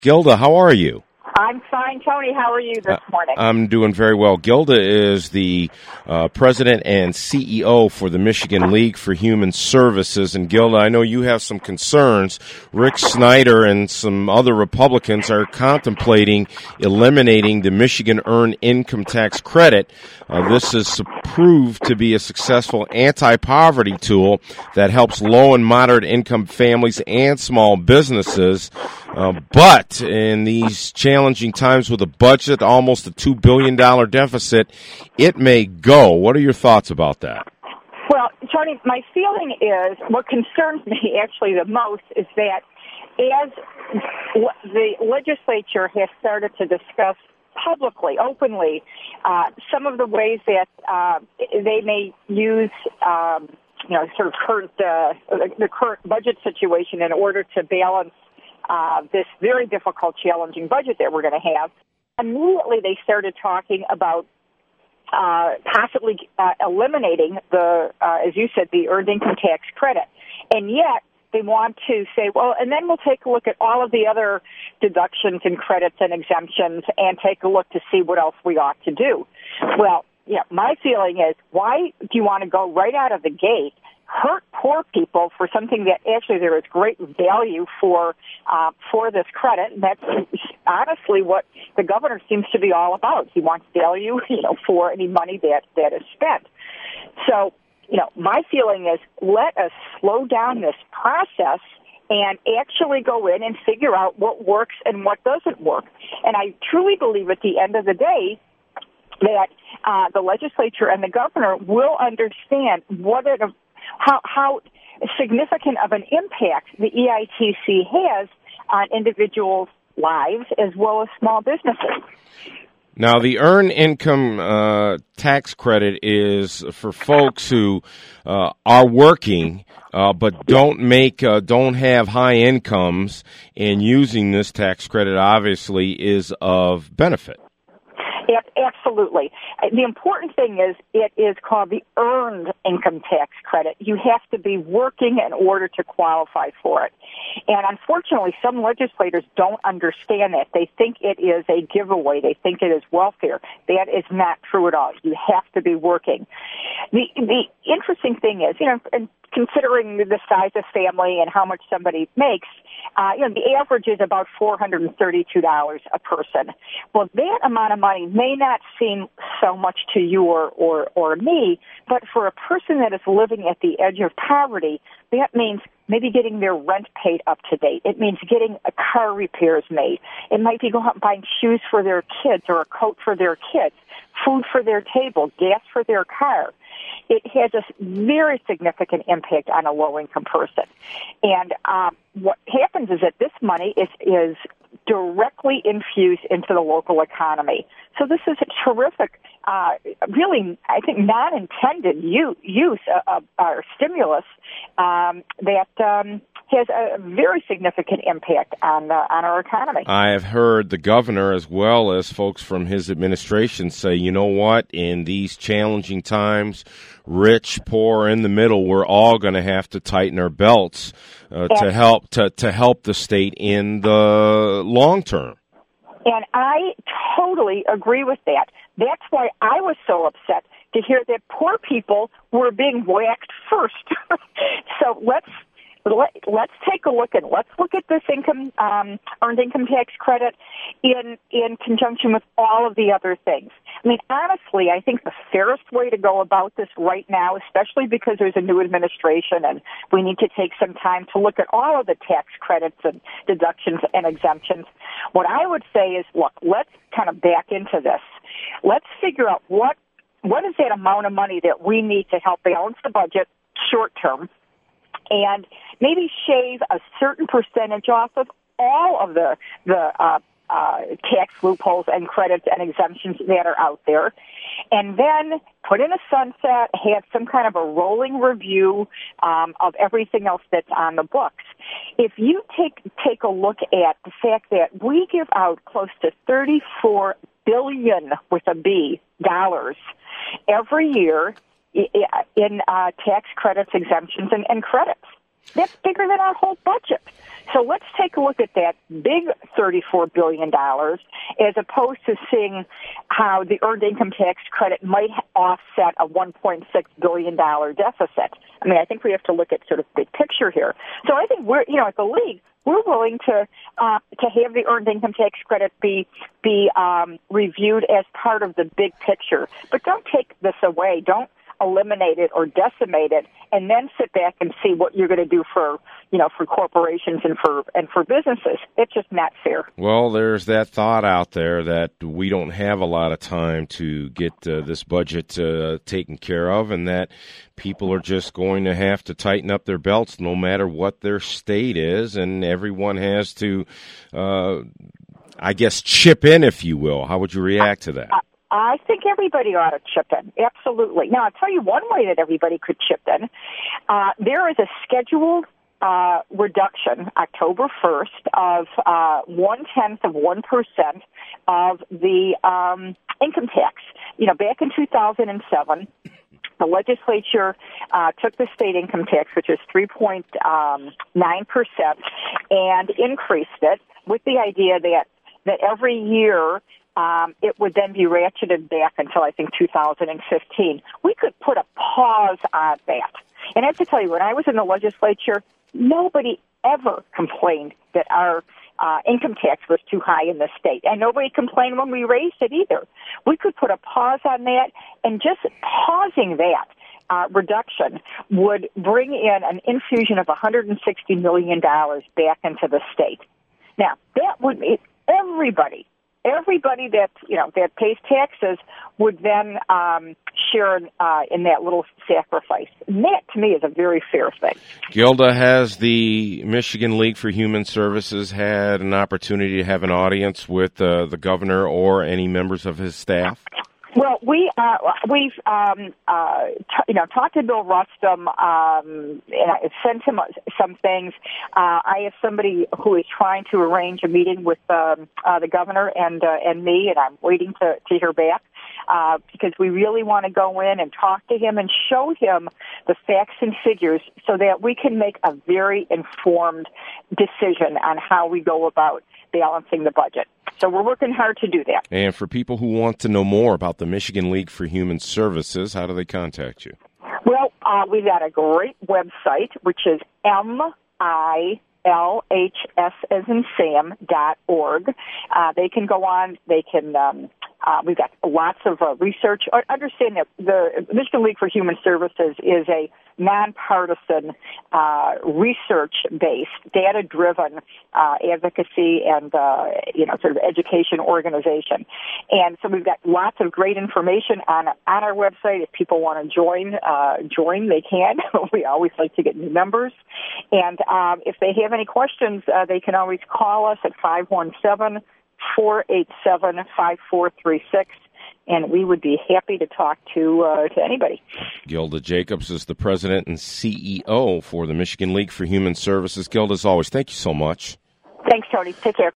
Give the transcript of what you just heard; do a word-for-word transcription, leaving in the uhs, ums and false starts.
Gilda, how are you? I'm fine, Tony. How are you this morning? Uh, I'm doing very well. Gilda is the uh, president and C E O for the Michigan League for Human Services. And Gilda, I know you have some concerns. Rick Snyder and some other Republicans are contemplating eliminating the Michigan Earned Income Tax Credit. Uh, this is proved to be a successful anti-poverty tool that helps low and moderate income families and small businesses. Uh, but in these challenging times with a budget, almost a two billion dollars deficit, it may go. What are your thoughts about that? Well, Tony, my feeling is what concerns me actually the most is that as the legislature has started to discuss publicly, openly, uh, some of the ways that uh, they may use um, you know, sort of current, uh, the current budget situation in order to balance Uh, this very difficult, challenging budget that we're going to have. Immediately, they started talking about uh, possibly uh, eliminating the, uh, as you said, the earned income tax credit. And yet, they want to say, well, and then we'll take a look at all of the other deductions and credits and exemptions and take a look to see what else we ought to do. Well, yeah, my feeling is, why do you want to go right out of the gate hurt poor people for something that actually there is great value for uh, for this credit? And that's honestly what the governor seems to be all about. He wants value, you know, for any money that, that is spent. So, you know, my feeling is let us slow down this process and actually go in and figure out what works and what doesn't work. And I truly believe at the end of the day that uh, the legislature and the governor will understand what it How, how significant of an impact the E I T C has on individuals' lives as well as small businesses. Now, the Earned Income uh, Tax Credit is for folks who uh, are working uh, but don't make, uh, don't have high incomes, and using this tax credit obviously is of benefit. Absolutely. The important thing is it is called the Earned Income Tax Credit. You have to be working in order to qualify for it. And unfortunately, some legislators don't understand that. They think it is a giveaway. They think it is welfare. That is not true at all. You have to be working. The the interesting thing is, you know, and considering the size of family and how much somebody makes, uh, you know, the average is about four hundred thirty-two dollars a person. Well, that amount of money may not seem so much to you or, or, or me, but for a person that is living at the edge of poverty, that means maybe getting their rent paid up to date. It means getting a car repairs made. It might be going out and buying shoes for their kids or a coat for their kids, food for their table, gas for their car. It has a very significant impact on a low-income person. And um, what happens is that this money is, is directly infused into the local economy. So this is a terrific, uh, really, I think, non-intended use, use of our stimulus um, that um, has a very significant impact on uh, on our economy. I have heard the governor, as well as folks from his administration, say, you know what, in these challenging times, rich, poor, in the middle, we're all going to have to tighten our belts uh, to help to, to help the state in the long term. And I totally agree with that. That's why I was so upset to hear that poor people were being whacked first. So let's Let, let's take a look and let's look at this income, um, earned income tax credit in in conjunction with all of the other things. I mean, honestly, I think the fairest way to go about this right now, especially because there's a new administration and we need to take some time to look at all of the tax credits and deductions and exemptions, what I would say is, look, let's kind of back into this. Let's figure out what what is that amount of money that we need to help balance the budget short term, and maybe shave a certain percentage off of all of the the uh, uh, tax loopholes and credits and exemptions that are out there, and then put in a sunset, have some kind of a rolling review um, of everything else that's on the books. If you take take a look at the fact that we give out close to thirty-four billion with a B dollars every year in uh, tax credits, exemptions, and, and credits. That's bigger than our whole budget. So let's take a look at that big thirty-four billion dollars as opposed to seeing how the earned income tax credit might offset a one point six billion dollars deficit. I mean, I think we have to look at sort of big picture here. So I think we're, you know, at the league, we're willing to uh, to have the earned income tax credit be be um, reviewed as part of the big picture. But don't take this away. Don't eliminate it or decimate it, and then sit back and see what you're going to do for, you know, for corporations and for and for businesses. It's just not fair. Well, there's that thought out there that we don't have a lot of time to get uh, this budget uh, taken care of, and that people are just going to have to tighten up their belts no matter what their state is, and everyone has to, uh, I guess, chip in, if you will. How would you react to that? I think everybody ought to chip in. Absolutely. Now, I'll tell you one way that everybody could chip in. Uh, there is a scheduled uh, reduction, October first, of uh, one-tenth of one percent of the um, income tax. You know, back in two thousand seven, the legislature uh, took the state income tax, which is three point nine percent, and increased it with the idea that, that every year Um, it would then be ratcheted back until, I think, two thousand fifteen. We could put a pause on that. And I have to tell you, when I was in the legislature, nobody ever complained that our uh, income tax was too high in the state. And nobody complained when we raised it either. We could put a pause on that, and just pausing that uh, reduction would bring in an infusion of one hundred sixty million dollars back into the state. Now, that would be everybody. Everybody that, you know, that pays taxes would then um, share uh, in that little sacrifice. And that, to me, is a very fair thing. Gilda, has the Michigan League for Human Services had an opportunity to have an audience with uh, the governor or any members of his staff? Well, we uh, we've um, uh, t- you know talked to Bill Rustum, um, and I sent him some things. Uh, I have somebody who is trying to arrange a meeting with um, uh, the governor and uh, and me, and I'm waiting to, to hear back uh, because we really want to go in and talk to him and show him the facts and figures so that we can make a very informed decision on how we go about balancing the budget. So we're working hard to do that. And for people who want to know more about the Michigan League for Human Services, how do they contact you? Well, uh, we've got a great website, which is M I L H S as in Sam dot org. Uh, they can go on. They can. Um, uh, we've got lots of uh, research. Understand that the Michigan League for Human Services is a nonpartisan, uh, research-based, data-driven uh, advocacy and uh, you know sort of education organization. And so we've got lots of great information on on our website. If people want to join, uh, join they can. We always like to get new members. And um, if they have any questions, uh, they can always call us at five one seven, four eight seven, five four three six. And we would be happy to talk to uh, to anybody. Gilda Jacobs is the president and C E O for the Michigan League for Human Services. Gilda, as always, thank you so much. Thanks, Tony. Take care.